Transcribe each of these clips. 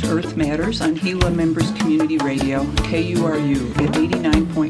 Earth Matters on Gila Members Community Radio, KURU, at 89.1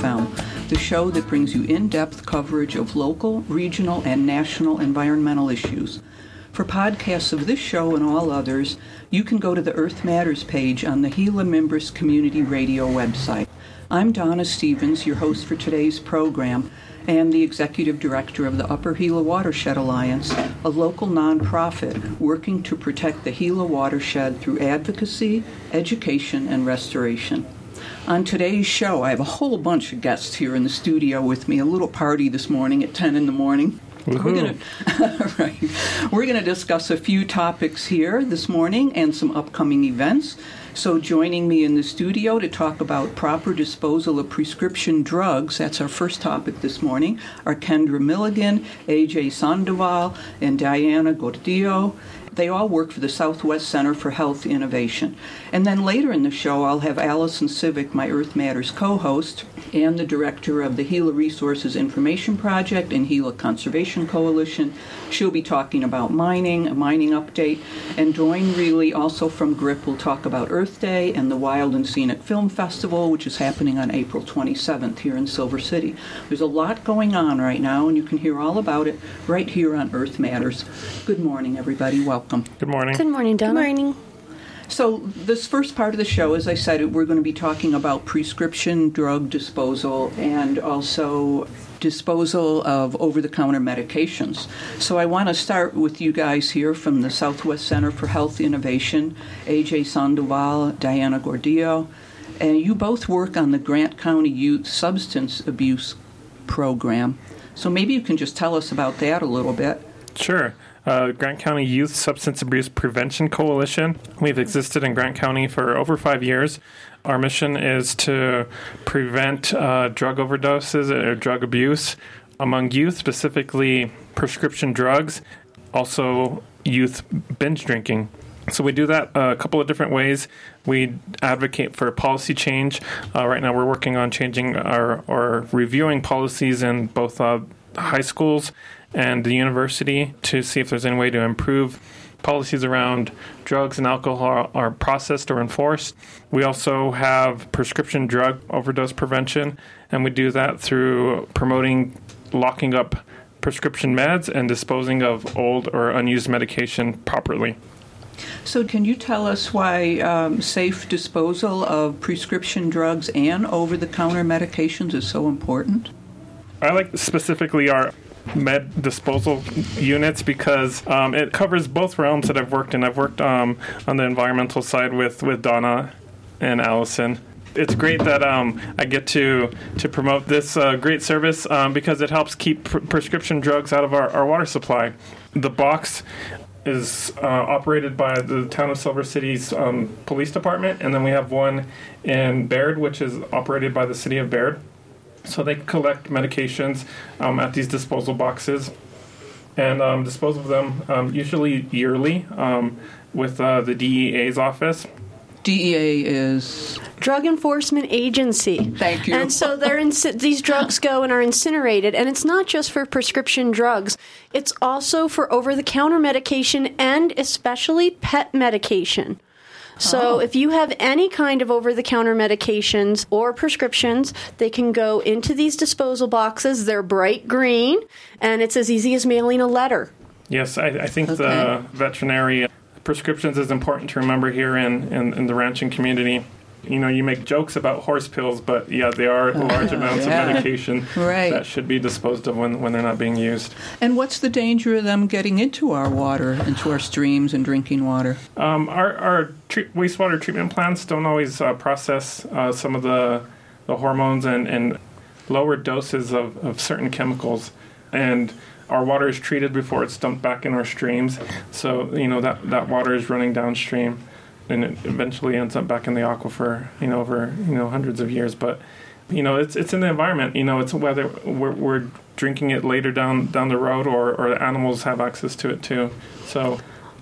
FM, the show that brings you in-depth coverage of local, regional, and national environmental issues. For podcasts of this show and all others, you can go to the Earth Matters page on the Gila Members Community Radio website. I'm Donna Stevens, your host for today's program, and the Executive Director of the Upper Gila Watershed Alliance, a local nonprofit working to protect the Gila watershed through advocacy, education, and restoration. On today's show, I have a whole bunch of guests here in the studio with me, a little party this morning at 10 in the morning. We're going to discuss a few topics here this morning and some upcoming events. So joining me in the studio to talk about proper disposal of prescription drugs, that's our first topic this morning, are Kendra Milligan, AJ Sandoval, and Diana Gordillo. They all work for the Southwest Center for Health Innovation. And then later in the show, I'll have Allison Civic, my Earth Matters co-host, and the director of the Gila Resources Information Project and Gila Conservation Coalition. She'll be talking about mining, a mining update. And Doyne Reilly, also from GRIP, will talk about Earth Day and the Wild and Scenic Film Festival, which is happening on April 27th here in Silver City. There's a lot going on right now, and you can hear all about it right here on Earth Matters. Good morning, everybody. Welcome. Good morning. Good morning, Donna. Good morning. So this first part of the show, as I said, we're going to be talking about prescription drug disposal and also disposal of over-the-counter medications. So I want to start with you guys here from the Southwest Center for Health Innovation, AJ Sandoval, Diana Gordillo, and you both work on the Grant County Youth Substance Abuse Program. So maybe you can just tell us about that a little bit. Sure. Grant County Youth Substance Abuse Prevention Coalition. We've existed in Grant County for over 5 years. Our mission is to prevent drug overdoses or drug abuse among youth, specifically prescription drugs, also youth binge drinking. So we do that a couple of different ways. We advocate for policy change. Right now we're working on changing or reviewing policies in both high schools and the university to see if there's any way to improve policies around drugs and alcohol are processed or enforced. We also have prescription drug overdose prevention, and we do that through promoting locking up prescription meds and disposing of old or unused medication properly. So can you tell us why safe disposal of prescription drugs and over-the-counter medications is so important? I like specifically our med disposal units because it covers both realms that I've worked in. I've worked on the environmental side with Donna and Allison. It's great that I get to promote this great service because it helps keep prescription drugs out of our water supply. The box is operated by the town of Silver City's police department, and then we have one in Baird, which is operated by the city of Baird. So they collect medications at these disposal boxes and dispose of them usually yearly with the DEA's office. DEA is? Drug Enforcement Agency. Thank you. And so these drugs go and are incinerated, and it's not just for prescription drugs. It's also for over-the-counter medication and especially pet medication. So if you have any kind of over-the-counter medications or prescriptions, they can go into these disposal boxes. They're bright green, and it's as easy as mailing a letter. Yes, I think the veterinary prescriptions is important to remember here in the ranching community. You know, you make jokes about horse pills, but yeah, they are large amounts of medication that should be disposed of when they're not being used. And what's the danger of them getting into our water, into our streams and drinking water? Our wastewater treatment plants don't always process some of the hormones and lower doses of certain chemicals. And our water is treated before it's dumped back in our streams. So, you know, that water is running downstream. And it eventually ends up back in the aquifer, over hundreds of years. But it's in the environment. It's whether we're drinking it later down the road or animals have access to it too. So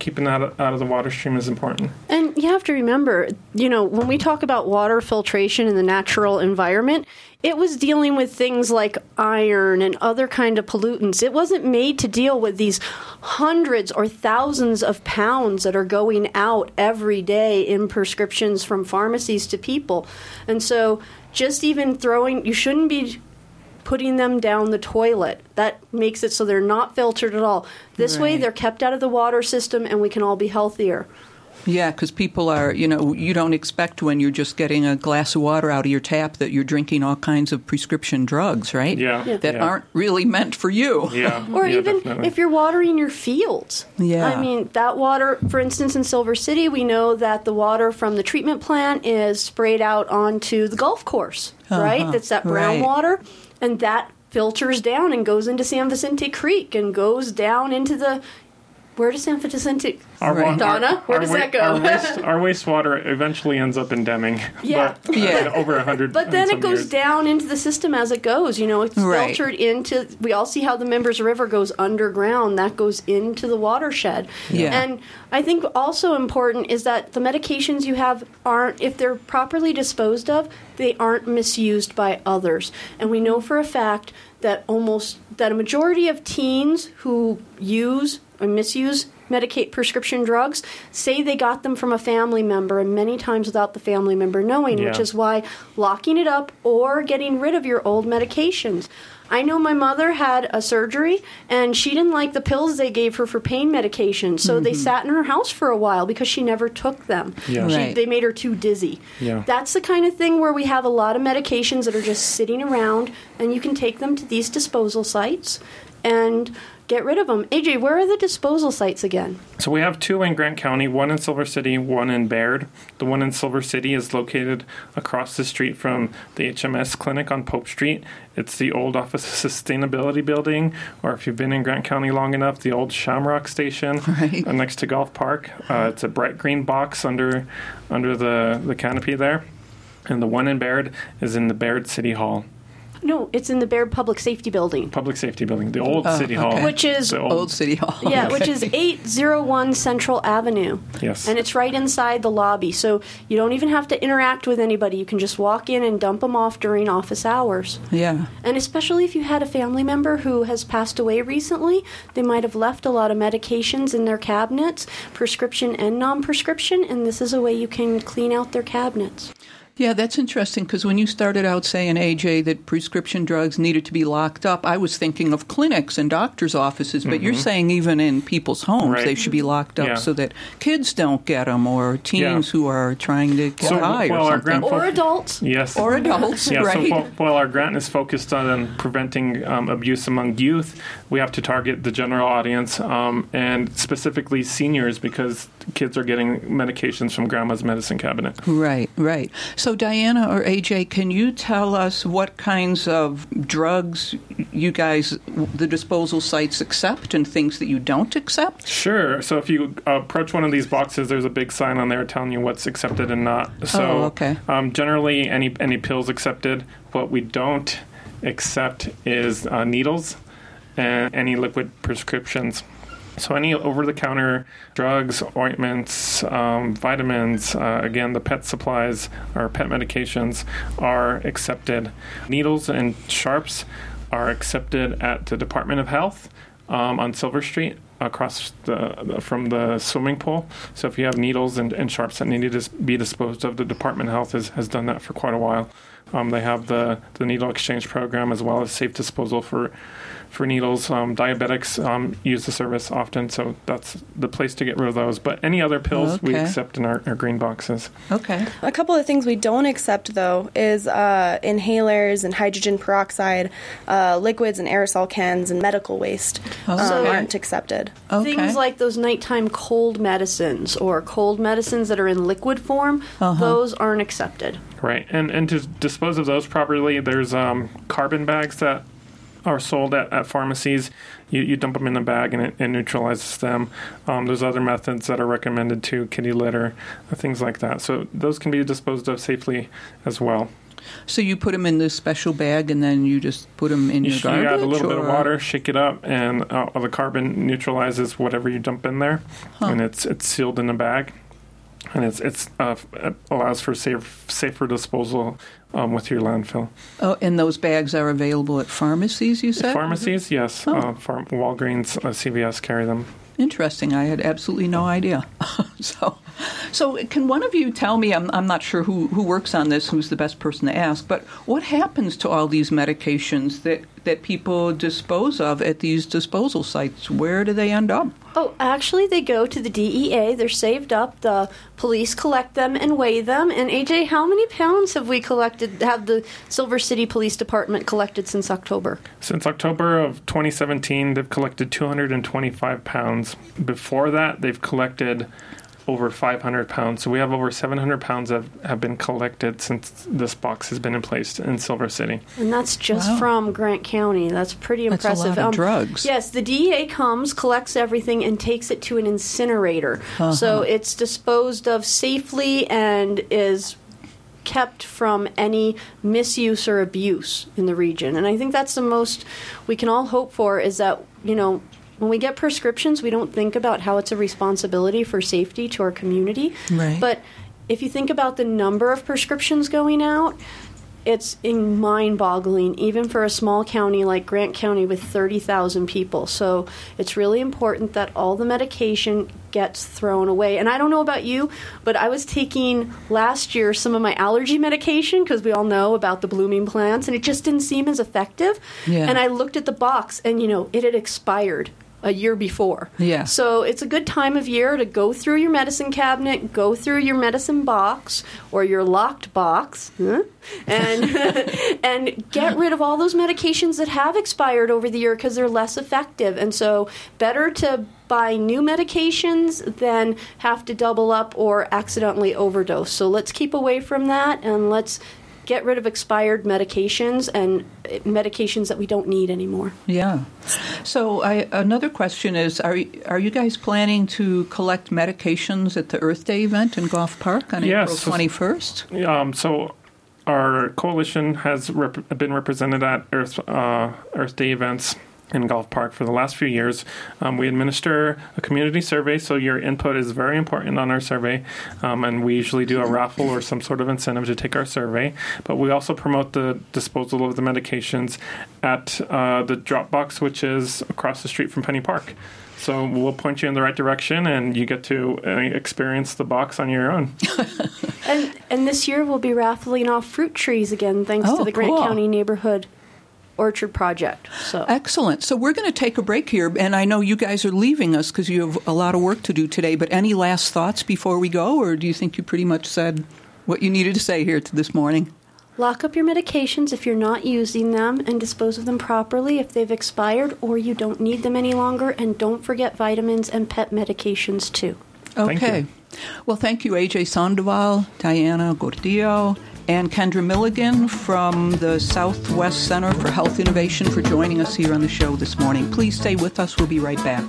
keeping that out of the water stream is important. And you have to remember, when we talk about water filtration in the natural environment, it was dealing with things like iron and other kind of pollutants. It wasn't made to deal with these hundreds or thousands of pounds that are going out every day in prescriptions from pharmacies to people. And so just even you shouldn't be putting them down the toilet. That makes it so they're not filtered at all. This way they're kept out of the water system and we can all be healthier. Yeah, because people are, you don't expect when you're just getting a glass of water out of your tap that you're drinking all kinds of prescription drugs, right? Yeah. That aren't really meant for you. Yeah. Or even definitely. if you're watering your fields. Yeah. I mean, that water, for instance, in Silver City, we know that the water from the treatment plant is sprayed out onto the golf course, right? That's that brown water. And that filters down and goes into San Vicente Creek and goes down into where does San Vicente... Donna, where does that go? Our wastewater eventually ends up in Deming. Yeah. Over 100 But then it goes years. down into the system as it goes. It's filtered into... We all see how the Members River goes underground. That goes into the watershed. Yeah. And I think also important is that the medications you have aren't... If they're properly disposed of, they aren't misused by others. And we know for a fact that a majority of teens who use or misuse prescription drugs say they got them from a family member, and many times without the family member knowing, which is why locking it up or getting rid of your old medications. I know my mother had a surgery, and she didn't like the pills they gave her for pain medication, so they sat in her house for a while because she never took them. Yeah. They made her too dizzy. Yeah. That's the kind of thing where we have a lot of medications that are just sitting around, and you can take them to these disposal sites and get rid of them. AJ, where are the disposal sites again? So we have two in Grant County, one in Silver City, one in Baird. The one in Silver City is located across the street from the HMS clinic on Pope Street. It's the old Office of Sustainability building, or if you've been in Grant County long enough, the old Shamrock Station next to Golf Park. It's a bright green box under the canopy there. And the one in Baird is in the Baird City Hall. No, it's in the Baird Public Safety Building. Public Safety Building, the old City Hall. Which is... The Old City Hall. Yeah, which is 801 Central Avenue. Yes. And it's right inside the lobby, so you don't even have to interact with anybody. You can just walk in and dump them off during office hours. Yeah. And especially if you had a family member who has passed away recently, they might have left a lot of medications in their cabinets, prescription and non-prescription, and this is a way you can clean out their cabinets. Yeah, that's interesting because when you started out saying, AJ, that prescription drugs needed to be locked up, I was thinking of clinics and doctors' offices, but you're saying even in people's homes they should be locked up so that kids don't get them or teens who are trying to get high or something. Or adults. Yes. Or adults, right. So while our grant is focused on preventing abuse among youth, we have to target the general audience and specifically seniors because kids are getting medications from grandma's medicine cabinet. Right. So Diana or AJ, can you tell us what kinds of drugs you guys, the disposal sites accept and things that you don't accept? Sure. So if you approach one of these boxes, there's a big sign on there telling you what's accepted and not. So generally any pills accepted. What we don't accept is needles and any liquid prescriptions. So any over-the-counter drugs, ointments, vitamins, again, the pet supplies or pet medications are accepted. Needles and sharps are accepted at the Department of Health on Silver Street across from the swimming pool. So if you have needles and sharps that need to be disposed of, the Department of Health has done that for quite a while. They have the needle exchange program as well as safe disposal for needles. Diabetics use the service often, so that's the place to get rid of those. But any other pills we accept in our green boxes. Okay. A couple of things we don't accept, though, is inhalers and hydrogen peroxide, liquids and aerosol cans, and medical waste aren't accepted. Okay. Things like those nighttime cold medicines or cold medicines that are in liquid form, those aren't accepted. Right, and to dispose of those properly, there's carbon bags that are sold at pharmacies. You dump them in a bag and it neutralizes them. There's other methods that are recommended too, kitty litter, things like that. So those can be disposed of safely as well. So you put them in this special bag, and then you just put them in your garbage? You add a little bit of water, shake it up, and the carbon neutralizes whatever you dump in there, and it's sealed in a bag, and it allows for safer disposal with your landfill. Oh, and those bags are available at pharmacies, you said? Pharmacies, yes. Walgreens, CVS carry them. Interesting. I had absolutely no idea. So can one of you tell me, I'm not sure who works on this, who's the best person to ask, but what happens to all these medications that people dispose of at these disposal sites? Where do they end up? Oh, actually, they go to the DEA. They're saved up. The police collect them and weigh them. And, AJ, how many pounds have the Silver City Police Department collected since October? Since October of 2017, they've collected 225 pounds. Before that, they've collected over 500 pounds. So we have over 700 pounds that have been collected since this box has been in place in Silver City. And that's just from Grant County. That's pretty impressive. That's a lot of drugs. Yes, the DEA comes, collects everything, and takes it to an incinerator. So it's disposed of safely and is kept from any misuse or abuse in the region. And I think that's the most we can all hope for, is that, when we get prescriptions, we don't think about how it's a responsibility for safety to our community. Right. But if you think about the number of prescriptions going out, it's mind-boggling, even for a small county like Grant County with 30,000 people. So it's really important that all the medication gets thrown away. And I don't know about you, but I was taking last year some of my allergy medication, because we all know about the blooming plants, and it just didn't seem as effective. Yeah. And I looked at the box, and, it had expired a year before. Yeah. So it's a good time of year to go through your medicine cabinet, go through your medicine box or your locked box, and and get rid of all those medications that have expired over the year, because they're less effective. And so better to buy new medications than have to double up or accidentally overdose. So let's keep away from that, and let's get rid of expired medications and medications that we don't need anymore. Yeah. So another question is, are you guys planning to collect medications at the Earth Day event in Gulf Park on April 21st? So our coalition has been represented at Earth Day events in Gulf Park for the last few years. We administer a community survey, so your input is very important on our survey, and we usually do a raffle or some sort of incentive to take our survey. But we also promote the disposal of the medications at the drop box, which is across the street from Penny Park. So we'll point you in the right direction, and you get to experience the box on your own. and this year we'll be raffling off fruit trees again, thanks to the Grant County Neighborhood Orchard Project. So excellent. So we're going to take a break here, and I know you guys are leaving us because you have a lot of work to do today, but any last thoughts before we go, or do you think you pretty much said what you needed to say here this morning? Lock up your medications if you're not using them, and dispose of them properly if they've expired or you don't need them any longer, and don't forget vitamins and pet medications too. Okay. Well, thank you, AJ Sandoval, Diana Gordillo, and Kendra Milligan from the Southwest Center for Health Innovation for joining us here on the show this morning. Please stay with us. We'll be right back.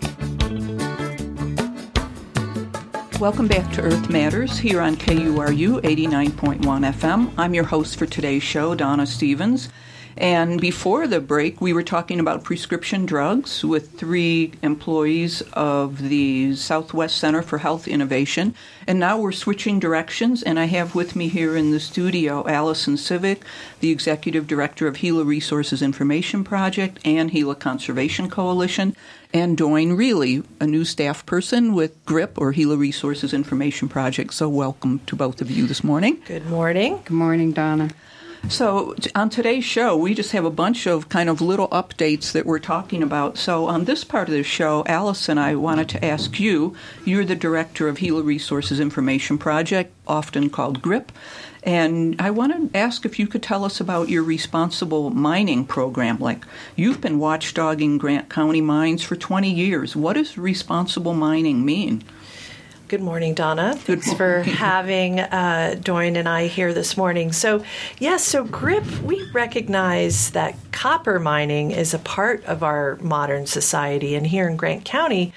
Welcome back to Earth Matters here on KURU 89.1 FM. I'm your host for today's show, Donna Stevens. And before the break, we were talking about prescription drugs with 3 employees of the Southwest Center for Health Innovation. And now we're switching directions, and I have with me here in the studio Allison Civic, the Executive Director of Gila Resources Information Project and Gila Conservation Coalition, and Doyne Reilly, a new staff person with GRIP, or Gila Resources Information Project. So welcome to both of you this morning. Good morning. Good morning, Donna. So on today's show, we just have a bunch of kind of little updates that we're talking about. So on this part of the show, Allison, I wanted to ask you, you're the director of Gila Resources Information Project, often called GRIP, and I want to ask if you could tell us about your responsible mining program. Like, you've been watchdogging Grant County mines for 20 years. What does responsible mining mean? Good morning, Donna. Thanks for having Doyne and I here this morning. So GRIP, we recognize that copper mining is a part of our modern society. And here in Grant County,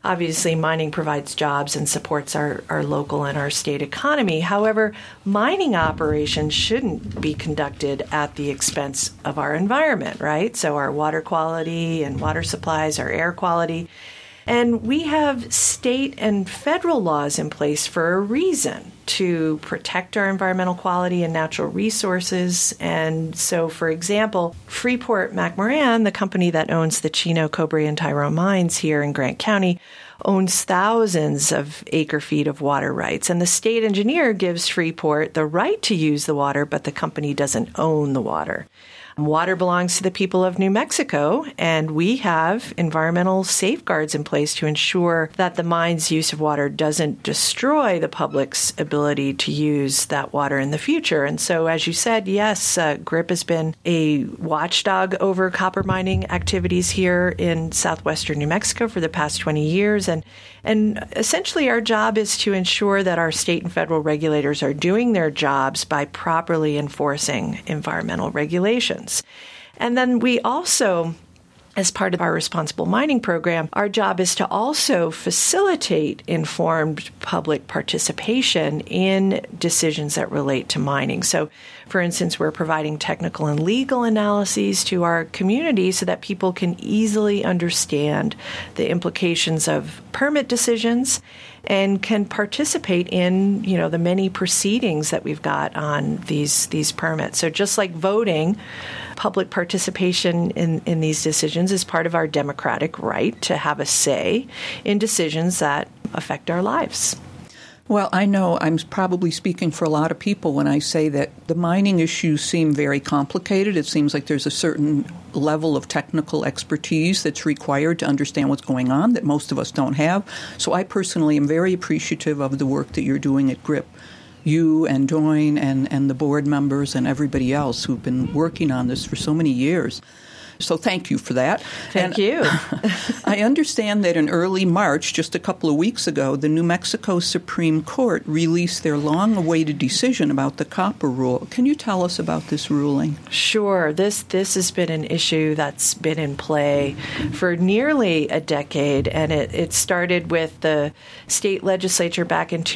obviously mining provides jobs and supports our local and our state economy. However, mining operations shouldn't be conducted at the expense of our environment, right? So our water quality and water supplies, our air quality. And we have state and federal laws in place for a reason, to protect our environmental quality and natural resources. And so, for example, Freeport-McMoRan, the company that owns the Chino, Cobre, and Tyrone mines here in Grant County, owns thousands of acre-feet of water rights. And the state engineer gives Freeport the right to use the water, but the company doesn't own the water. Water belongs to the people of New Mexico, and we have environmental safeguards in place to ensure that the mine's use of water doesn't destroy the public's ability to use that water in the future. And so, as you said, yes, GRIP has been a watchdog over copper mining activities here in southwestern New Mexico for the past 20 years. And essentially, our job is to ensure that our state and federal regulators are doing their jobs by properly enforcing environmental regulations. And then we also, as part of our responsible mining program, our job is to also facilitate informed public participation in decisions that relate to mining. So, for instance, we're providing technical and legal analyses to our community so that people can easily understand the implications of permit decisions and can participate in, the many proceedings that we've got on these permits. So just like voting, public participation in these decisions is part of our democratic right to have a say in decisions that affect our lives. Well, I know I'm probably speaking for a lot of people when I say that the mining issues seem very complicated. It seems like there's a certain level of technical expertise that's required to understand what's going on that most of us don't have. So I personally am very appreciative of the work that you're doing at GRIP. You and Doyne and the board members and everybody else who've been working on this for so many years. So thank you for that. Thank you. I understand that in early March, just a couple of weeks ago, the New Mexico Supreme Court released their long-awaited decision about the copper rule. Can you tell us about this ruling? Sure. This has been an issue that's been in play for nearly a decade, and it started with the state legislature back in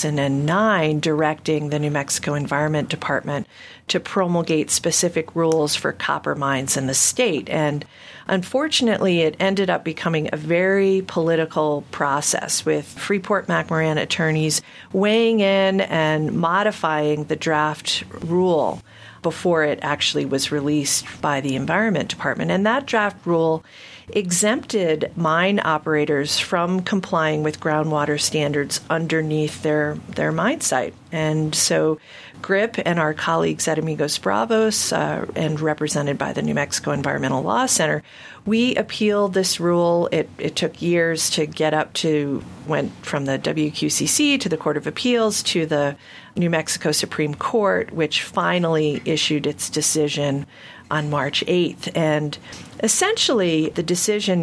2009 directing the New Mexico Environment Department to promulgate specific rules for copper mines in the state. And unfortunately, it ended up becoming a very political process with Freeport-McMoRan attorneys weighing in and modifying the draft rule before it actually was released by the Environment Department. And that draft rule exempted mine operators from complying with groundwater standards underneath their mine site. And so GRIP and our colleagues at Amigos Bravos and represented by the New Mexico Environmental Law Center, we appealed this rule. It took years to get up to, went from the WQCC to the Court of Appeals to the New Mexico Supreme Court, which finally issued its decision on March 8th. And essentially, the decision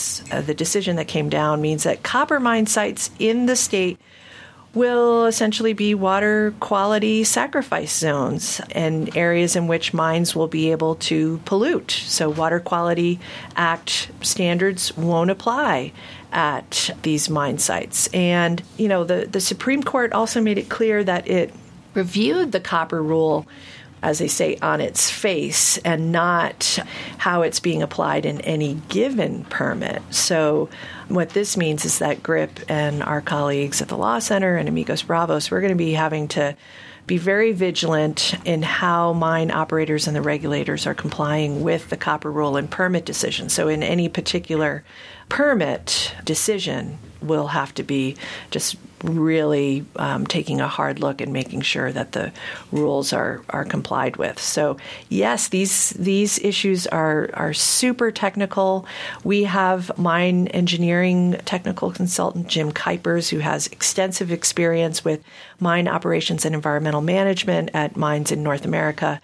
that came down means that copper mine sites in the state will essentially be water quality sacrifice zones and areas in which mines will be able to pollute. So Water Quality Act standards won't apply at these mine sites. And, the Supreme Court also made it clear that it reviewed the copper rule, as they say, on its face and not how it's being applied in any given permit. So what this means is that GRIP and our colleagues at the Law Center and Amigos Bravos, we're going to be having to be very vigilant in how mine operators and the regulators are complying with the copper rule and permit decisions. So in any particular permit decision, we'll have to be just really taking a hard look and making sure that the rules are complied with. So yes, these issues are super technical. We have mine engineering technical consultant Jim Kuipers, who has extensive experience with mine operations and environmental management at mines in North America.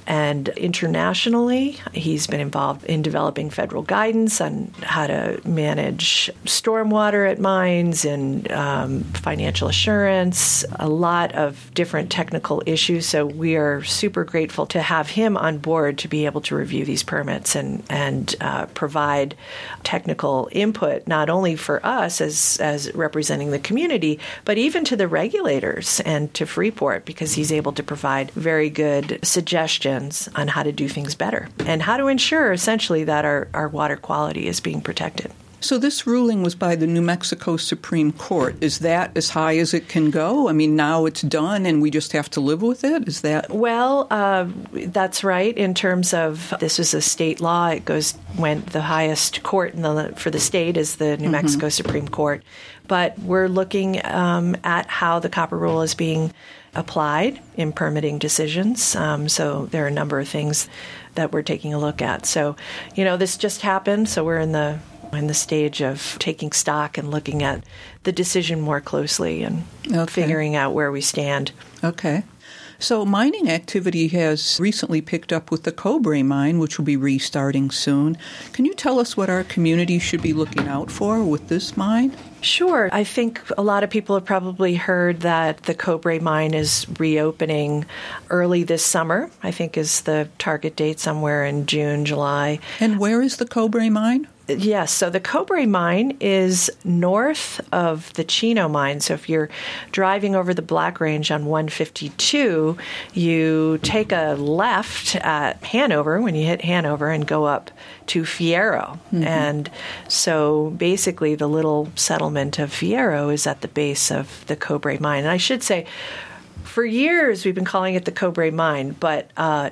And internationally, he's been involved in developing federal guidance on how to manage stormwater at mines and financial assurance, a lot of different technical issues. So we are super grateful to have him on board to be able to review these permits and provide technical input, not only for us as representing the community, but even to the regulators and to Freeport, because he's able to provide very good suggestions on how to do things better and how to ensure essentially that our water quality is being protected. So this ruling was by the New Mexico Supreme Court. Is that as high as it can go? I mean, now it's done and we just have to live with it? Is that? Well, that's right. In terms of this is a state law, went the highest court for the state is the New Mexico Supreme Court. But we're looking at how the copper rule is being applied in permitting decisions. So there are a number of things that we're taking a look at. So, this just happened. So we're in the stage of taking stock and looking at the decision more closely and figuring out where we stand. Okay. So mining activity has recently picked up with the Cobre mine, which will be restarting soon. Can you tell us what our community should be looking out for with this mine? Sure. I think a lot of people have probably heard that the Cobre mine is reopening early this summer, I think is the target date, somewhere in June, July. And where is the Cobre mine? Yes, so the Cobre mine is north of the Chino mine. So if you're driving over the Black Range on 152, you take a left at Hanover when you hit Hanover and go up to Fierro. And so basically the little settlement of Fierro is at the base of the Cobre mine. And I should say, for years, we've been calling it the Cobre mine, but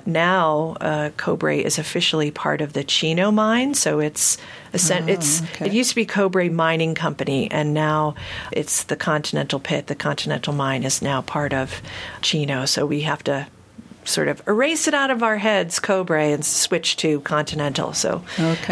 now Cobre is officially part of the Chino mine. So it used to be Cobre Mining Company, and now it's the Continental Pit. The Continental Mine is now part of Chino. So we have to sort of erase it out of our heads, Cobre, and switch to Continental. So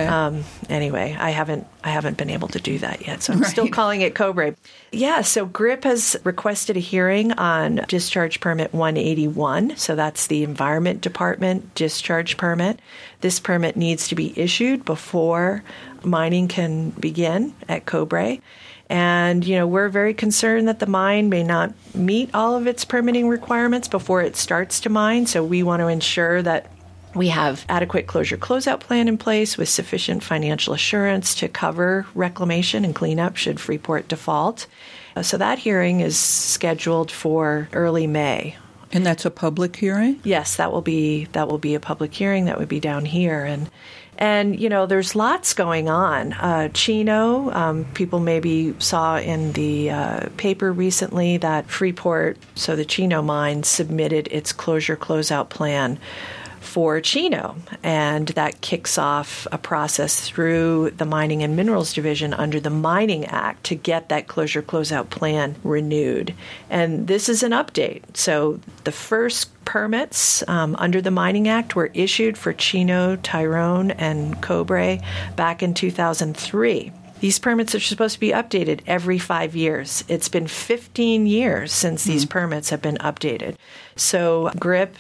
anyway, I haven't been able to do that yet, so I'm still calling it Cobre. Yeah, so GRIP has requested a hearing on Discharge Permit 181, so that's the Environment Department discharge permit. This permit needs to be issued before mining can begin at Cobre. And, we're very concerned that the mine may not meet all of its permitting requirements before it starts to mine. So we want to ensure that we have adequate closure closeout plan in place with sufficient financial assurance to cover reclamation and cleanup should Freeport default. So that hearing is scheduled for early May. And that's a public hearing? Yes, that will be a public hearing. That would be down here. And there's lots going on. Chino, people maybe saw in the paper recently that Freeport, so the Chino mine, submitted its closure closeout plan for Chino, and that kicks off a process through the Mining and Minerals Division under the Mining Act to get that closure closeout plan renewed. And this is an update. So the first permits under the Mining Act were issued for Chino, Tyrone, and Cobre back in 2003. These permits are supposed to be updated every 5 years. It's been 15 years since these permits have been updated. So GRIP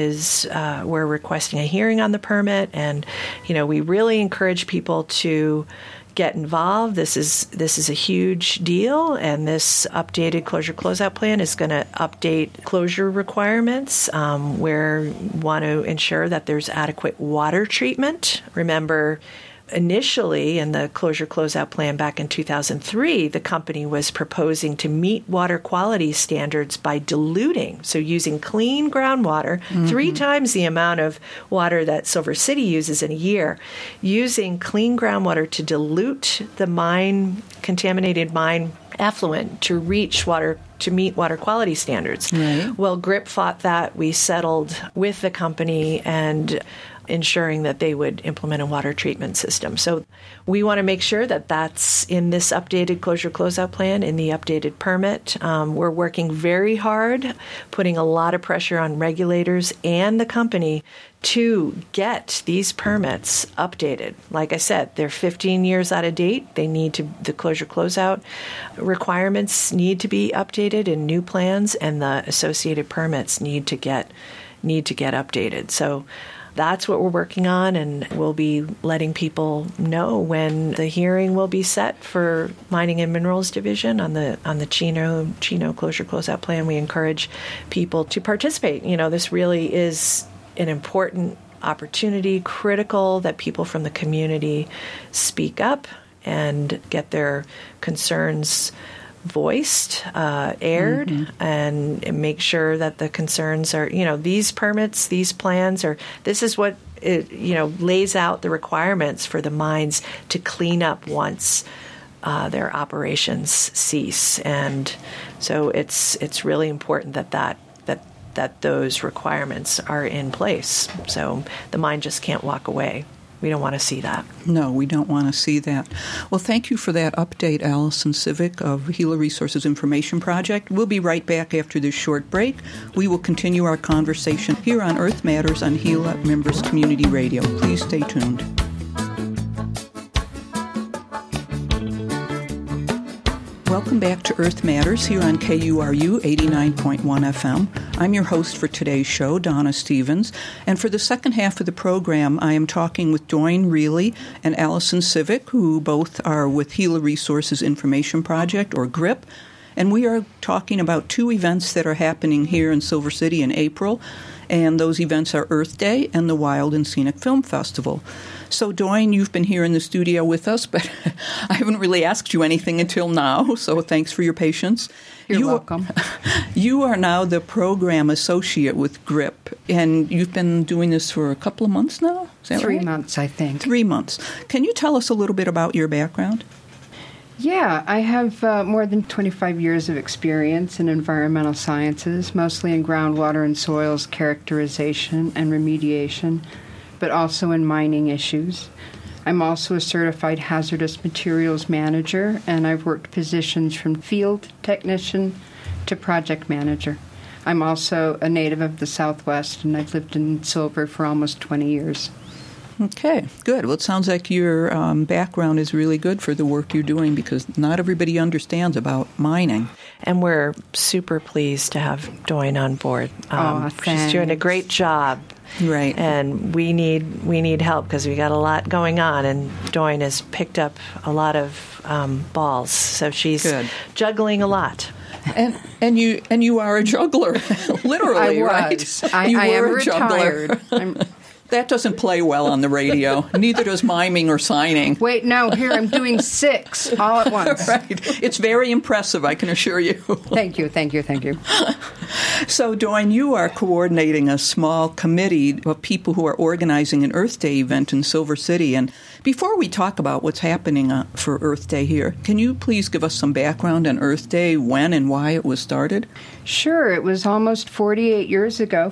we're requesting a hearing on the permit, and, we really encourage people to get involved. This is a huge deal, and this updated closure closeout plan is going to update closure requirements where we want to ensure that there's adequate water treatment. Remember, initially, in the closure closeout plan back in 2003, the company was proposing to meet water quality standards by diluting, so using clean groundwater, 3 times the amount of water that Silver City uses in a year, using clean groundwater to dilute the contaminated mine effluent to meet water quality standards. Right. Well, GRIP fought that. We settled with the company and ensuring that they would implement a water treatment system. So we want to make sure that that's in this updated closure closeout plan, in the updated permit. We're working very hard, putting a lot of pressure on regulators and the company to get these permits updated. Like I said, they're 15 years out of date. The closure closeout requirements need to be updated in new plans, and the associated permits need to get need to get updated. So that's what we're working on, and we'll be letting people know when the hearing will be set for Mining and Minerals Division on the Chino closure closeout plan. We encourage people to participate. This really is an important opportunity, critical that people from the community speak up and get their concerns voiced, aired, and make sure that the concerns are, these permits, these plans this is what it, lays out the requirements for the mines to clean up once their operations cease. And so it's really important that those requirements are in place. So the mine just can't walk away. We don't want to see that. No, we don't want to see that. Well, thank you for that update, Allison Civic of Gila Resources Information Project. We'll be right back after this short break. We will continue our conversation here on Earth Matters on Gila Members Community Radio. Please stay tuned. Welcome back to Earth Matters here on KURU 89.1 FM. I'm your host for today's show, Donna Stevens, and for the second half of the program, I am talking with Doyne Reilly and Allison Civic, who both are with Gila Resources Information Project, or GRIP, and we are talking about two events that are happening here in Silver City in April, and those events are Earth Day and the Wild and Scenic Film Festival. So, Doyne, you've been here in the studio with us, but I haven't really asked you anything until now, so thanks for your patience. You're welcome. You are now the program associate with GRIP, and you've been doing this for a couple of months now? Is that 3 months, I think. 3 months. Can you tell us a little bit about your background? Yeah, I have more than 25 years of experience in environmental sciences, mostly in groundwater and soils characterization and remediation, but also in mining issues. I'm also a certified hazardous materials manager, and I've worked positions from field technician to project manager. I'm also a native of the Southwest, and I've lived in Silver for almost 20 years. Okay, good. Well, it sounds like your background is really good for the work you're doing, because not everybody understands about mining. And we're super pleased to have Doyne on board. Thanks. She's doing a great job. Right. And we need help because we got a lot going on, and Doyne has picked up a lot of balls. So she's good. Juggling a lot. And you are a juggler, literally, I was. right? I am retired. That doesn't play well on the radio. Neither does miming or signing. Wait, no, here I'm doing 6 all at once. Right. It's very impressive, I can assure you. Thank you. So, Doyne, you are coordinating a small committee of people who are organizing an Earth Day event in Silver City. And before we talk about what's happening for Earth Day here, can you please give us some background on Earth Day, when and why it was started? Sure. It was almost 48 years ago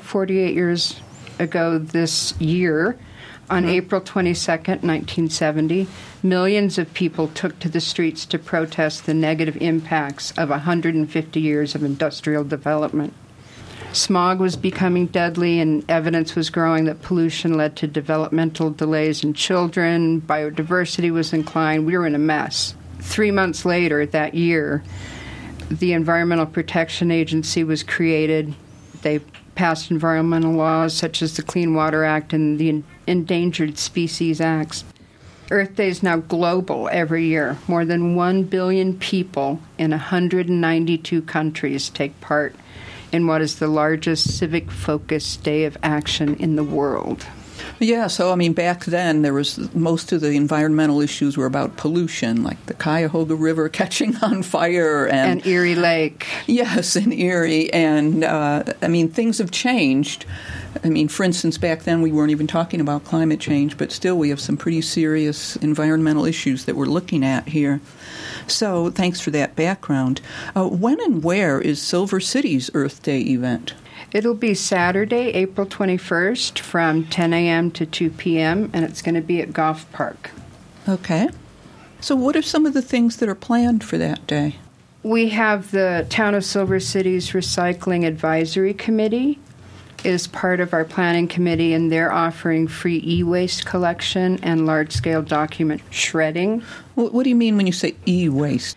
this year, on April 22nd, 1970, millions of people took to the streets to protest the negative impacts of 150 years of industrial development. Smog was becoming deadly, and evidence was growing that pollution led to developmental delays in children, biodiversity was in decline. We were in a mess. 3 months later that year, the Environmental Protection Agency was created. They passed environmental laws such as the Clean Water Act and the Endangered Species Acts. Earth Day is now global every year. More than 1 billion people in 192 countries take part in what is the largest civic-focused day of action in the world. Yeah, so, back then, there was most of the environmental issues were about pollution, like the Cuyahoga River catching on fire. And Erie Lake. Yes, and Erie. And, things have changed. For instance, back then we weren't even talking about climate change, but still we have some pretty serious environmental issues that we're looking at here. So, thanks for that background. When and where is Silver City's Earth Day event? It'll be Saturday, April 21st from 10 a.m. to 2 p.m., and it's going to be at Golf Park. Okay. So what are some of the things that are planned for that day? We have the Town of Silver City's Recycling Advisory Committee is part of our planning committee, and they're offering free e-waste collection and large-scale document shredding. What do you mean when you say e-waste?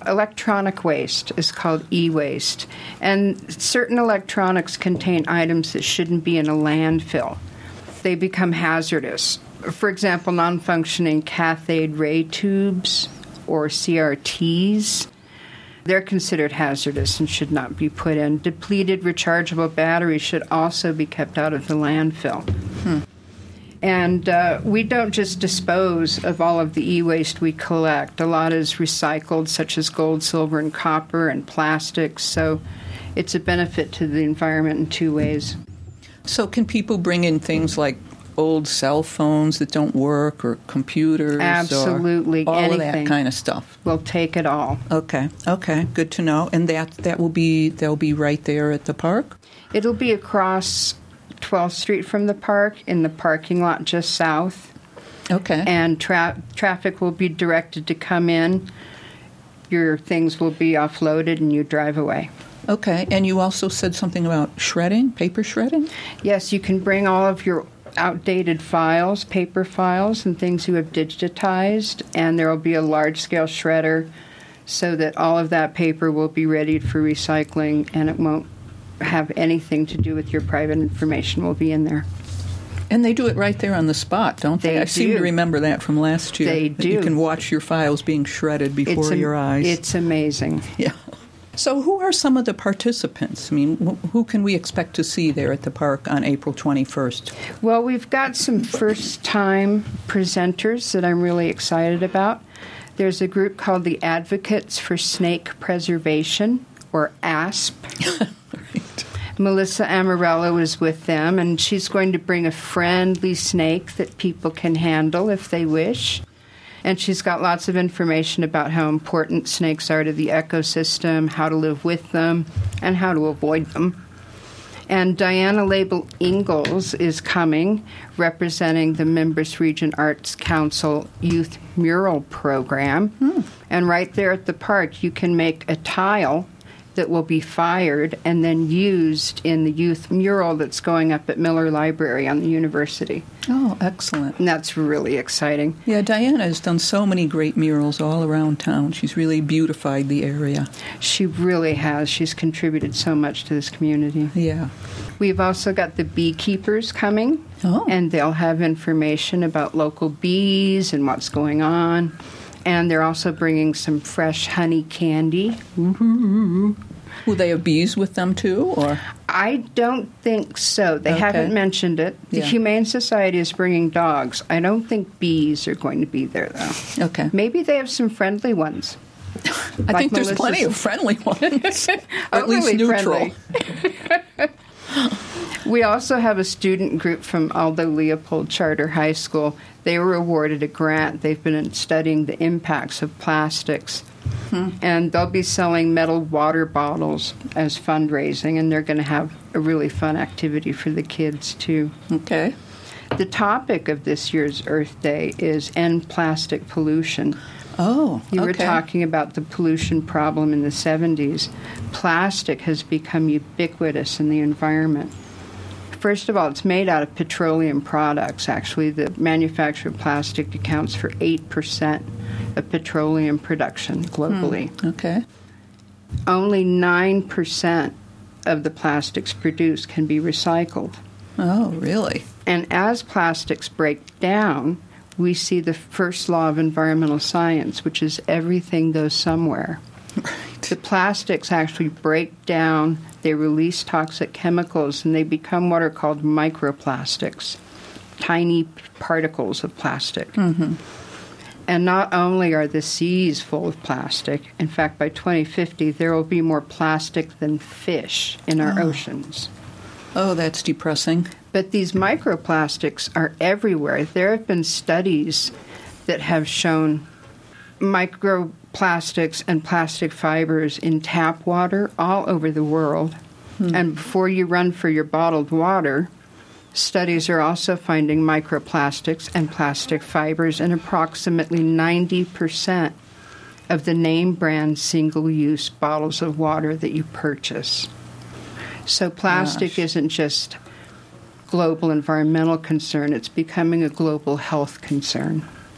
electronic waste is called e-waste, and certain electronics contain items that shouldn't be in a landfill. They become hazardous. For example, non-functioning cathode ray tubes or CRTs. They're considered hazardous and should not be put in. Depleted rechargeable batteries should also be kept out of the landfill. And we don't just dispose of all of the e-waste we collect. A lot is recycled, such as gold, silver, and copper, and plastics. So it's a benefit to the environment in two ways. So can people bring in things like old cell phones that don't work, or computers? Absolutely, or all anything. of that kind of stuff? We'll take it all. Okay, good to know. And they'll be right there at the park? It'll be across 12th Street from the park, in the parking lot just south. Okay. And traffic will be directed to come in. Your things will be offloaded and you drive away. Okay, and you also said something about shredding, paper shredding? Yes, you can bring all of your outdated files, paper files, and things you have digitized, and there will be a large-scale shredder so that all of that paper will be ready for recycling, and it won't have anything to do with your private information will be in there. And they do it right there on the spot, don't they? I seem to remember that from last year. They do. You can watch your files being shredded before your eyes. It's amazing. Yeah. So who are some of the participants? I mean, who can we expect to see there at the park on April 21st? Well, we've got some first-time presenters that I'm really excited about. There's a group called the Advocates for Snake Preservation, or ASP. Right. Melissa Amarello is with them, and she's going to bring a friendly snake that people can handle if they wish. And she's got lots of information about how important snakes are to the ecosystem, how to live with them, and how to avoid them. And Diana Label Ingalls is coming, representing the Members Region Arts Council Youth Mural Program. And right there at the park, you can make a tile that will be fired and then used in the youth mural that's going up at Miller Library on the university. Oh, excellent. And that's really exciting. Yeah, Diana has done so many great murals all around town. She's really beautified the area. She really has. She's contributed so much to this community. Yeah. We've also got the beekeepers coming, and they'll have information about local bees and what's going on. And they're also bringing some fresh honey candy. Will they have bees with them, too? Or I don't think so. They haven't mentioned it. The Humane Society is bringing dogs. I don't think bees are going to be there, though. Okay. Maybe they have some friendly ones. I think there's plenty of friendly ones. Or at least really neutral. We also have a student group from Aldo Leopold Charter High School. They were awarded a grant. They've been studying the impacts of plastics. And they'll be selling metal water bottles as fundraising, and they're going to have a really fun activity for the kids, too. Okay. The topic of this year's Earth Day is End Plastic Pollution. Oh, You were talking about the pollution problem in the 70s. Plastic has become ubiquitous in the environment. First of all, it's made out of petroleum products. Actually, the manufacture of plastic accounts for 8% of petroleum production globally. Okay. Only 9% of the plastics produced can be recycled. Oh, really? And as plastics break down, we see the first law of environmental science, which is everything goes somewhere. Right. The plastics actually break down, they release toxic chemicals, and they become what are called microplastics, tiny particles of plastic. And not only are the seas full of plastic, in fact, by 2050, there will be more plastic than fish in our oceans. Oh, that's depressing. But these microplastics are everywhere. There have been studies that have shown microplastics and plastic fibers in tap water all over the world. And before you run for your bottled water, studies are also finding microplastics and plastic fibers in approximately 90% of the name brand single-use bottles of water that you purchase. So plastic isn't just global environmental concern, it's becoming a global health concern.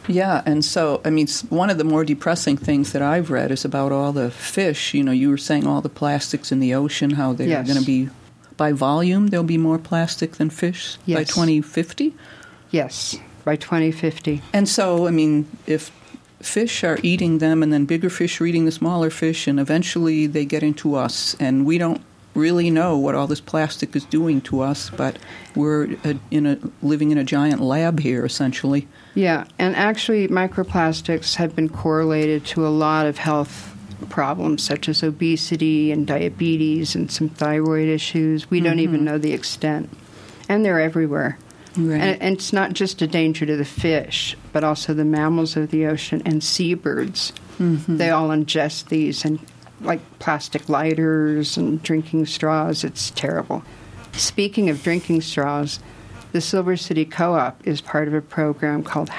Yeah, and so, I mean, one of the more depressing things that I've read is about all the fish. You know, you were saying all the plastics in the ocean, how they're going to be, by volume, there'll be more plastic than fish by 2050? Yes, by 2050. And so, I mean, if fish are eating them and then bigger fish are eating the smaller fish, and eventually they get into us, and we don't really know what all this plastic is doing to us, but we're living in a giant lab here, essentially. Yeah, and actually microplastics have been correlated to a lot of health problems, such as obesity and diabetes and some thyroid issues. We don't even know the extent. And they're everywhere. Right. And it's not just a danger to the fish, but also the mammals of the ocean and seabirds. They all ingest these, and like plastic lighters and drinking straws. It's terrible. Speaking of drinking straws, the Silver City Co-op is part of a program called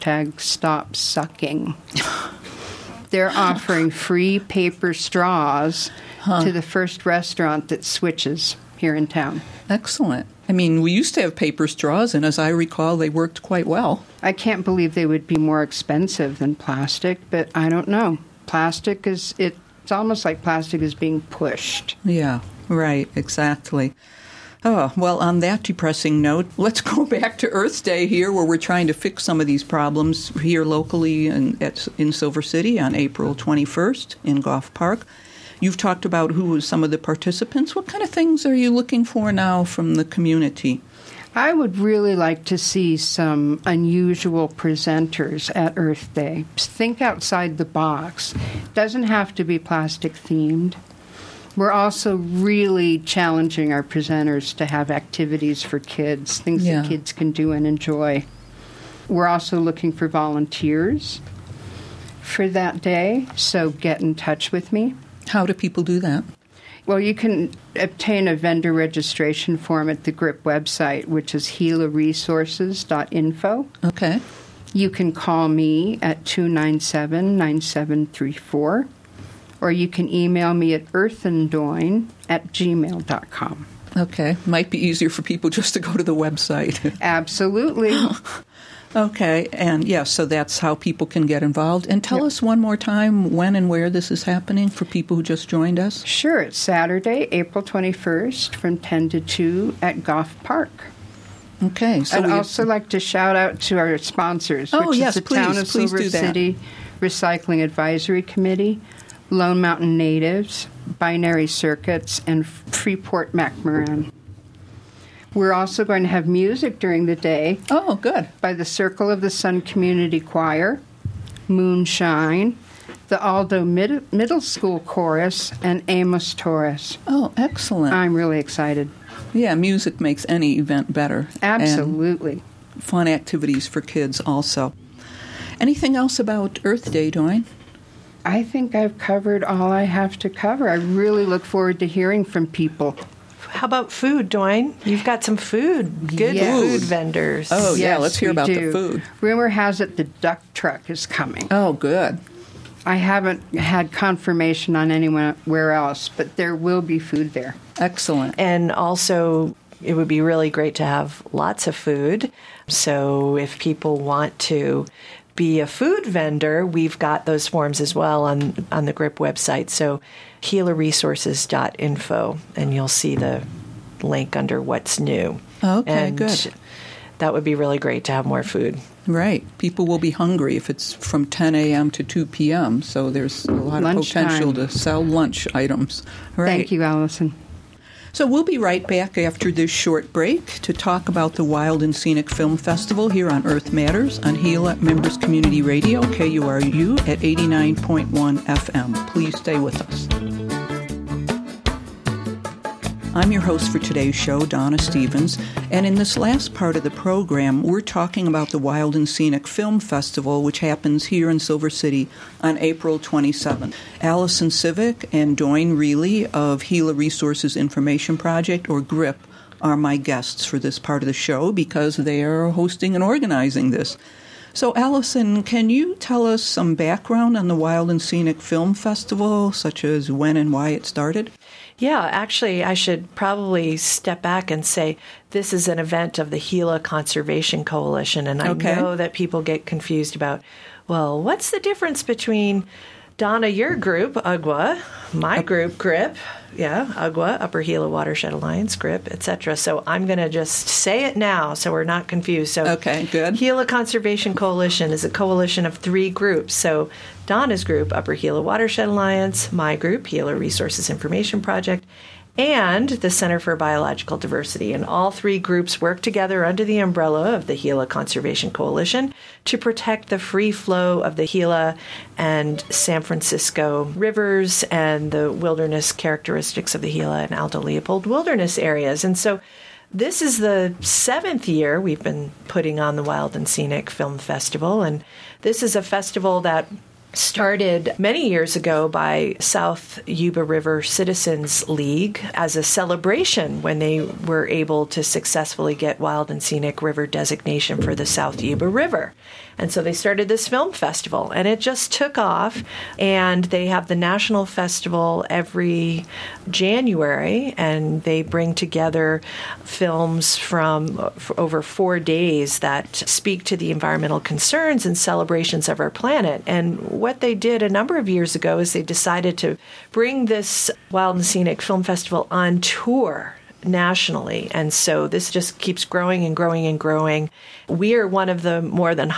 #StopSucking. They're offering free paper straws to the first restaurant that switches here in town. Excellent. I mean, we used to have paper straws, and as I recall, they worked quite well. I can't believe they would be more expensive than plastic, but I don't know. Plastic is, it's almost like plastic is being pushed. Yeah, right, exactly. Oh, well, on that depressing note, let's go back to Earth Day here, where we're trying to fix some of these problems here locally in Silver City on April 21st in Goff Park. You've talked about who was some of the participants. What kind of things are you looking for now from the community? I would really like to see some unusual presenters at Earth Day. Think outside the box. It doesn't have to be plastic themed. We're also really challenging our presenters to have activities for kids, things that kids can do and enjoy. We're also looking for volunteers for that day, so get in touch with me. How do people do that? Well, you can obtain a vendor registration form at the GRIP website, which is gilaresources.info. Okay. You can call me at 297-9734, or you can email me at earthandoin@gmail.com. Okay. Might be easier for people just to go to the website. Absolutely. Okay, and so that's how people can get involved. And tell us one more time when and where this is happening for people who just joined us. Sure, it's Saturday, April 21st from 10 to 2 at Goff Park. Okay. So I'd also like to shout out to our sponsors, which is the Town of Silver City Recycling Advisory Committee, Lone Mountain Natives, Binary Circuits, and Freeport McMoran. We're also going to have music during the day. Oh, good. By the Circle of the Sun Community Choir, Moonshine, the Aldo Middle School Chorus, and Amos Torres. Oh, excellent. I'm really excited. Yeah, music makes any event better. Absolutely. And fun activities for kids also. Anything else about Earth Day, Doyne? I think I've covered all I have to cover. I really look forward to hearing from people. How about food, Doyne? You've got some food. Good food vendors. Oh, yeah, let's hear about the food. Rumor has it the duck truck is coming. Oh, good. I haven't had confirmation on anywhere else, but there will be food there. Excellent. And also, it would be really great to have lots of food. So if people want to be a food vendor, we've got those forms as well on the GRIP website. So gilaresources.info, and you'll see the link under what's new. Okay, and good. That would be really great to have more food. Right. People will be hungry if it's from 10 a.m. to 2 p.m., so there's a lot of potential to sell lunch items. Right. Thank you, Allison. So we'll be right back after this short break to talk about the Wild and Scenic Film Festival here on Earth Matters on Gila Members Community Radio, KURU, at 89.1 FM. Please stay with us. I'm your host for today's show, Donna Stevens, and in this last part of the program, we're talking about the Wild and Scenic Film Festival, which happens here in Silver City on April 27th. Allison Civic and Doyne Reilly of Gila Resources Information Project, or GRIP, are my guests for this part of the show because they are hosting and organizing this. So, Allison, can you tell us some background on the Wild and Scenic Film Festival, such as when and why it started? Yeah, actually, I should probably step back and say this is an event of the Gila Conservation Coalition, and I know that people get confused about, well, what's the difference between Donna, your group, UGWA, my group, GRIP, UGWA, Upper Gila Watershed Alliance, GRIP, etc. So I'm going to just say it now so we're not confused. So okay, good. Gila Conservation Coalition is a coalition of 3 groups. So Donna's group, Upper Gila Watershed Alliance, my group, Gila Resources Information Project, and the Center for Biological Diversity. And all 3 groups work together under the umbrella of the Gila Conservation Coalition to protect the free flow of the Gila and San Francisco rivers and the wilderness characteristics of the Gila and Alto Leopold wilderness areas. And so this is the 7th year we've been putting on the Wild and Scenic Film Festival. And this is a festival that started many years ago by South Yuba River Citizens League as a celebration when they were able to successfully get Wild and Scenic River designation for the South Yuba River. And so they started this film festival, and it just took off. And they have the national festival every January, and they bring together films from over 4 days that speak to the environmental concerns and celebrations of our planet. And what they did a number of years ago is they decided to bring this Wild and Scenic Film Festival on tour nationally. And so this just keeps growing and growing and growing. We are one of the more than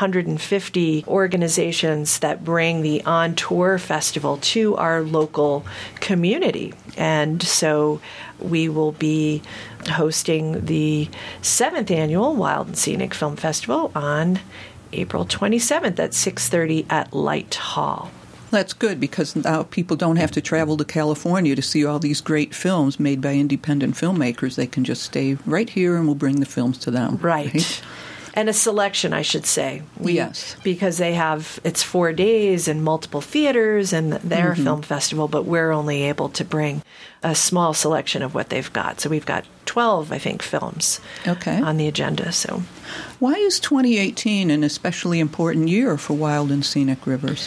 150 organizations that bring the On Tour Festival to our local community. And so we will be hosting the 7th annual Wild and Scenic Film Festival on April 27th at 6:30 at Light Hall. That's good, because now people don't have to travel to California to see all these great films made by independent filmmakers. They can just stay right here and we'll bring the films to them. Right. And a selection, I should say. Yes. Because they have, it's 4 days and multiple theaters and their film festival, but we're only able to bring a small selection of what they've got. So we've got 12, I think, films on the agenda. So, why is 2018 an especially important year for Wild and Scenic Rivers?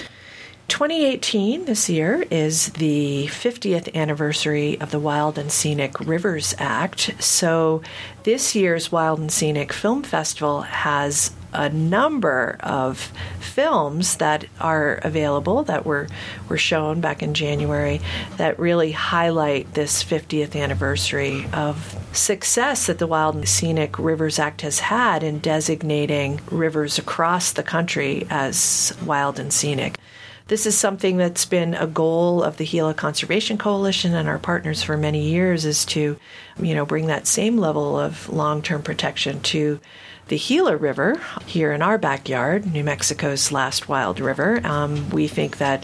2018, this year, is the 50th anniversary of the Wild and Scenic Rivers Act. So this year's Wild and Scenic Film Festival has a number of films that are available that were shown back in January that really highlight this 50th anniversary of success that the Wild and Scenic Rivers Act has had in designating rivers across the country as wild and scenic. This is something that's been a goal of the Gila Conservation Coalition and our partners for many years, is to, bring that same level of long-term protection to the Gila River here in our backyard, New Mexico's last wild river. We think that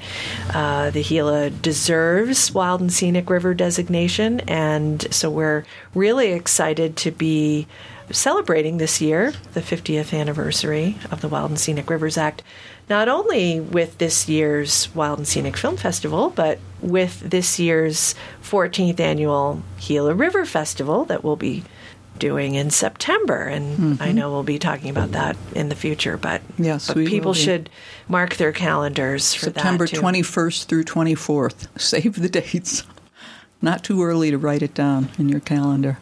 the Gila deserves Wild and Scenic River designation, and so we're really excited to be celebrating this year, the 50th anniversary of the Wild and Scenic Rivers Act, not only with this year's Wild and Scenic Film Festival, but with this year's 14th annual Gila River Festival that we'll be doing in September. And I know we'll be talking about that in the future, but people should mark their calendars for September that too. 21st through 24th. Save the dates. Not too early to write it down in your calendar.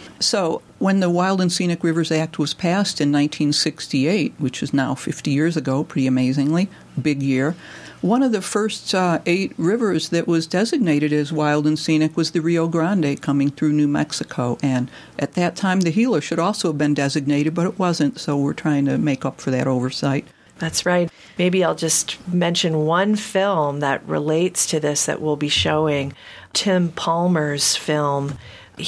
So, when the Wild and Scenic Rivers Act was passed in 1968, which is now 50 years ago, pretty amazingly, big year, one of the first 8 rivers that was designated as wild and scenic was the Rio Grande coming through New Mexico. And at that time, the Gila should also have been designated, but it wasn't, so we're trying to make up for that oversight. That's right. Maybe I'll just mention one film that relates to this that we'll be showing, Tim Palmer's film.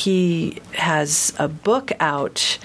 He has a book out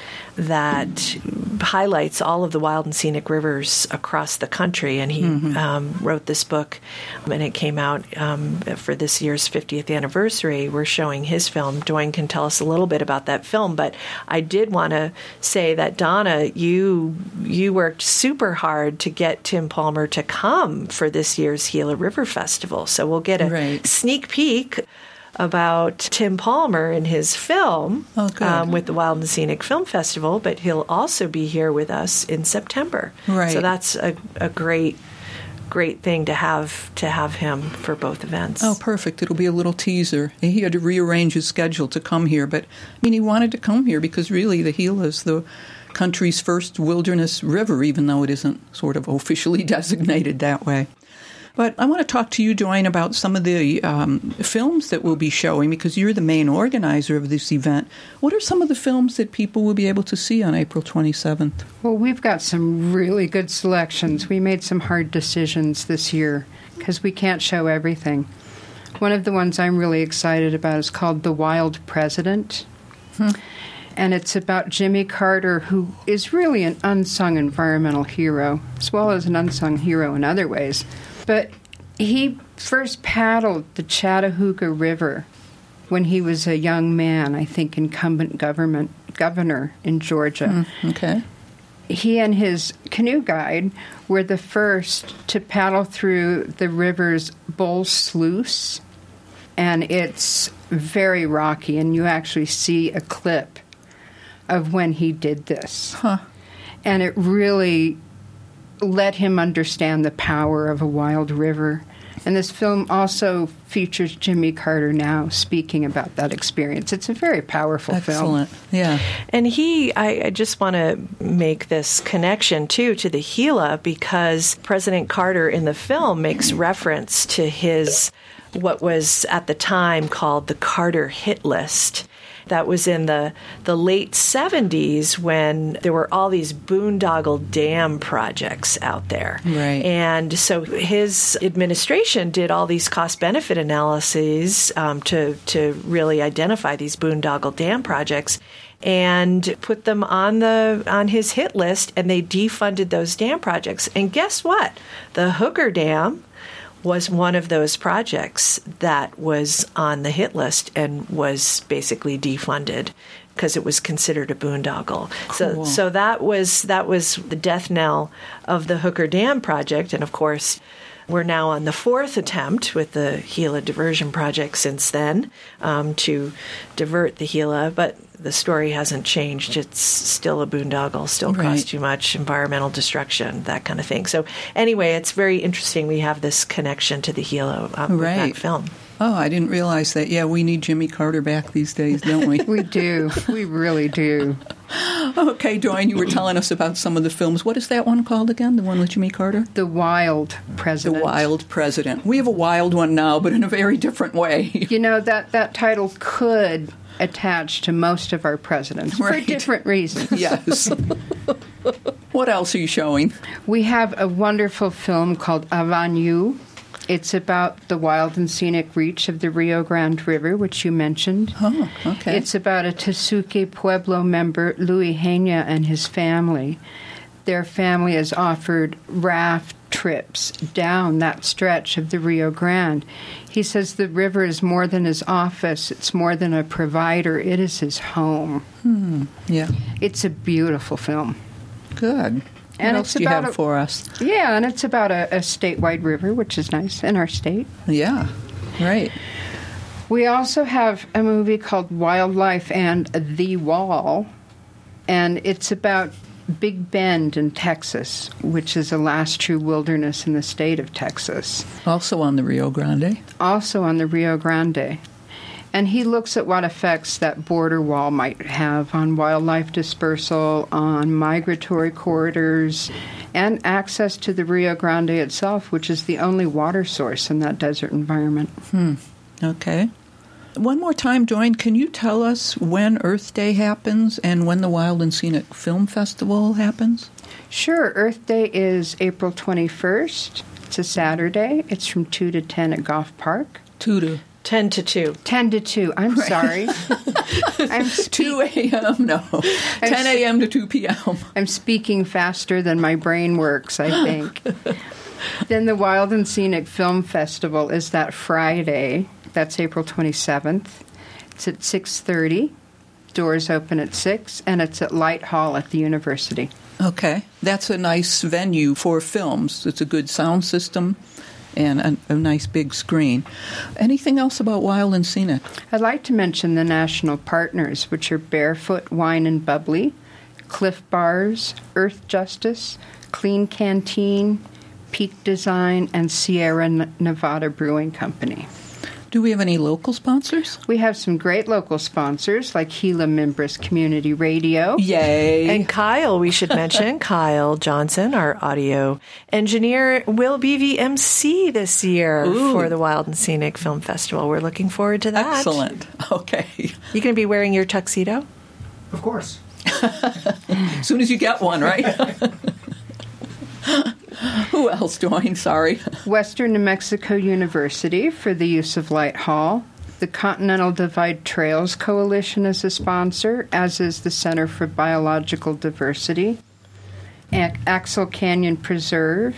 that highlights all of the wild and scenic rivers across the country, and he wrote this book, and it came out for this year's 50th anniversary. We're showing his film. Dwayne can tell us a little bit about that film, but I did want to say that, Donna, you worked super hard to get Tim Palmer to come for this year's Gila River Festival, so we'll get a sneak peek about Tim Palmer and his film with the Wild and Scenic Film Festival, but he'll also be here with us in September. Right. So that's a great great thing to have him for both events. Oh, perfect. It'll be a little teaser. He had to rearrange his schedule to come here, but, I mean, he wanted to come here because really the Gila is the country's first wilderness river, even though it isn't sort of officially designated that way. But I want to talk to you, Joanne, about some of the films that we'll be showing, because you're the main organizer of this event. What are some of the films that people will be able to see on April 27th? Well, we've got some really good selections. We made some hard decisions this year because we can't show everything. One of the ones I'm really excited about is called The Wild President. And it's about Jimmy Carter, who is really an unsung environmental hero, as well as an unsung hero in other ways. But he first paddled the Chattahooga River when he was a young man, I think incumbent governor in Georgia. Okay. He and his canoe guide were the first to paddle through the river's Bull Sluice, and it's very rocky, and you actually see a clip of when he did this. And it really let him understand the power of a wild river. And this film also features Jimmy Carter now speaking about that experience. It's a very powerful film. Excellent. Yeah. And I just want to make this connection, too, to the Gila, because President Carter in the film makes reference to his, what was at the time called the Carter hit list. That was in the late 70s when there were all these boondoggle dam projects out there. Right. And so his administration did all these cost-benefit analyses to really identify these boondoggle dam projects and put them on his hit list, and they defunded those dam projects. And guess what? The Hooker Dam was one of those projects that was on the hit list and was basically defunded because it was considered a boondoggle. Cool. So that was the death knell of the Hooker Dam project, and of course we're now on the fourth attempt with the Gila Diversion Project since then to divert the Gila, but the story hasn't changed. It's still a boondoggle, still costs too much, environmental destruction, that kind of thing. So anyway, it's very interesting we have this connection to the Gila with that film. Oh, I didn't realize that. Yeah, we need Jimmy Carter back these days, don't we? We do. We really do. Okay, Joanne, you were telling us about some of the films. What is that one called again, the one with Jimmy Carter? The Wild President. The Wild President. We have a wild one now, but in a very different way. You know, that title could attach to most of our presidents for different reasons. Yes. What else are you showing? We have a wonderful film called Avanu. It's about the wild and scenic reach of the Rio Grande River, which you mentioned. Oh, okay. It's about a Tesuque Pueblo member, Louis Hena, and his family. Their family has offered raft trips down that stretch of the Rio Grande. He says the river is more than his office. It's more than a provider. It is his home. Yeah. It's a beautiful film. Good. What else do you have for us? Yeah, and it's about a statewide river, which is nice in our state. Yeah, right. We also have a movie called Wildlife and the Wall, and it's about Big Bend in Texas, which is the last true wilderness in the state of Texas. Also on the Rio Grande. Also on the Rio Grande. And he looks at what effects that border wall might have on wildlife dispersal, on migratory corridors, and access to the Rio Grande itself, which is the only water source in that desert environment. Okay. One more time, Joanne, can you tell us when Earth Day happens and when the Wild and Scenic Film Festival happens? Sure. Earth Day is April 21st. It's a Saturday. It's from 2 to 10 at Goff Park. 10 to 2. 10 to 2. I'm sorry. 2 a.m. No. 10 a.m. to 2 p.m. I'm speaking faster than my brain works, I think. Then the Wild and Scenic Film Festival is that Friday. That's April 27th. It's at 6:30. Doors open at 6, and it's at Light Hall at the university. Okay. That's a nice venue for films. It's a good sound system and a nice big screen. Anything else about Wild and Scenic? I'd like to mention the national partners, which are Barefoot Wine and Bubbly, Cliff Bars, Earth Justice, Clean Canteen, Peak Design, and Sierra Nevada Brewing Company. Do we have any local sponsors? We have some great local sponsors like Gila Mimbres Community Radio. Yay! And Kyle, we should mention, Kyle Johnson, our audio engineer, will be the MC this year for the Wild and Scenic Film Festival. We're looking forward to that. Excellent. Okay. You going to be wearing your tuxedo? Of course. As soon as you get one, right? Who else, Dwayne? Sorry. Western New Mexico University for the use of Light Hall. The Continental Divide Trails Coalition is a sponsor, as is the Center for Biological Diversity. Axel Canyon Preserve.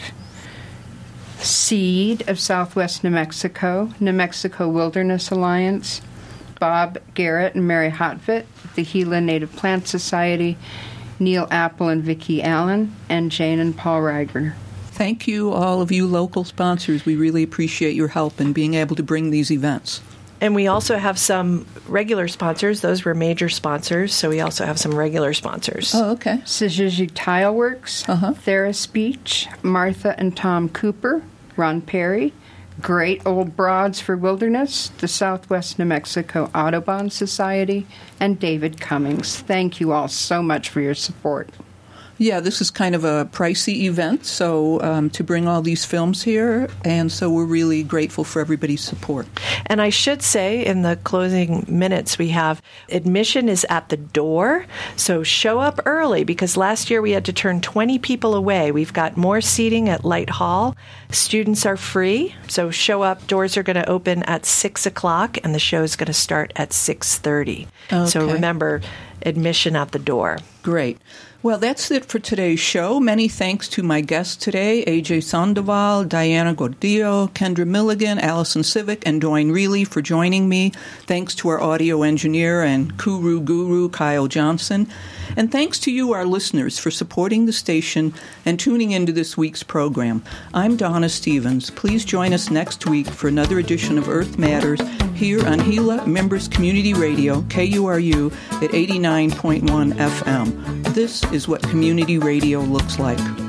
SEED of Southwest New Mexico Wilderness Alliance. Bob Garrett and Mary Hotvitt, the Gila Native Plant Society. Neil Apple and Vicki Allen, and Jane and Paul Reiger. Thank you, all of you local sponsors. We really appreciate your help in being able to bring these events. And we also have some regular sponsors. Those were major sponsors, so we also have some regular sponsors. Oh, okay. Syzygy Tile Works, Theris Beach, Martha and Tom Cooper, Ron Perry, Great Old Broads for Wilderness, the Southwest New Mexico Audubon Society, and David Cummings. Thank you all so much for your support. Yeah, this is kind of a pricey event, so to bring all these films here, and so we're really grateful for everybody's support. And I should say, in the closing minutes we have, admission is at the door, so show up early, because last year we had to turn 20 people away. We've got more seating at Light Hall. Students are free, so show up. Doors are going to open at 6 o'clock, and the show is going to start at 6:30. Okay. So remember, admission at the door. Great. Well, that's it for today's show. Many thanks to my guests today, A.J. Sandoval, Diana Gordillo, Kendra Milligan, Allison Civic, and Dwayne Reilly for joining me. Thanks to our audio engineer and Kuru Guru, Kyle Johnson. And thanks to you, our listeners, for supporting the station and tuning into this week's program. I'm Donna Stevens. Please join us next week for another edition of Earth Matters here on Gila Mimbres Community Radio, KURU, at 89.1 FM. This is what community radio looks like.